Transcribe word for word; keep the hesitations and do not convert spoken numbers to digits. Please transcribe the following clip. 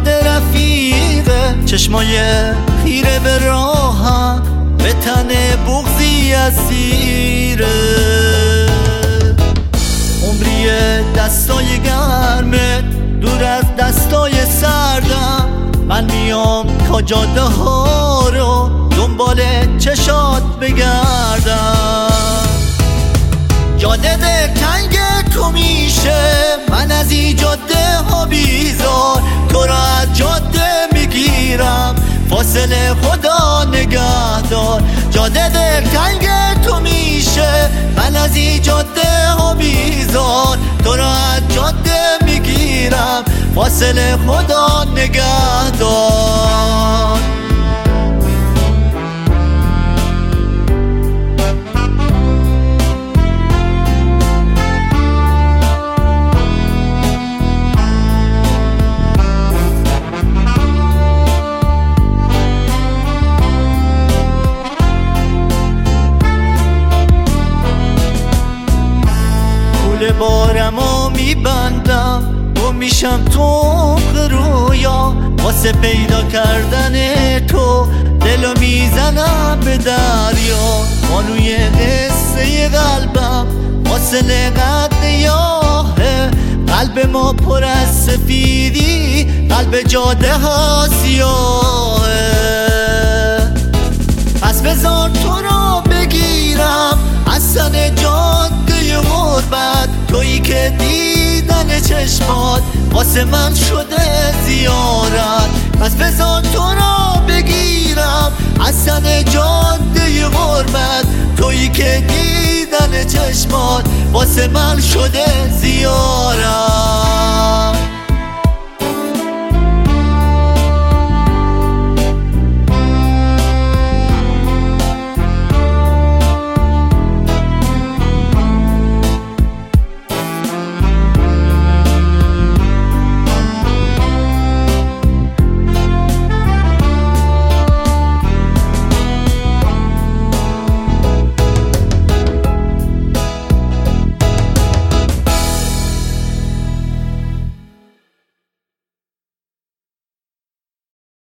جاده رفیقه، چشمای خیره به راهم، به تن بغضی اسیره. عمری دستای گرمت دور از دستای سردم، من میام تا جاده ها رو دنبال چشات بگردم. جاده دلتنگ تو میشه، من از این جاده ها بیزار، تو را از جاده میگیرم، فاصله خدا نگهدار. جاده دلتنگ تو میشه، من از این جاده ها بیزار، تو را از جاده میگیرم، فاصله خدا نگهدار. بارمو میبندم و میشم تو رویا، واسه پیدا کردن تو دلو میزنم به دریا. بانوی قصه قلبم فاصله قد یاهه، قلب ما پر از سفیدی، قلب جاده ها سیاهه. پس بذار تو رو بگیرم از سن جاده غربت، تویی که دیدن چشمات واسه من شده زیارت. پس بذار تو رو بگیرم از سن جاده غربت، تویی که دیدن چشمات واسه من شده زیارت.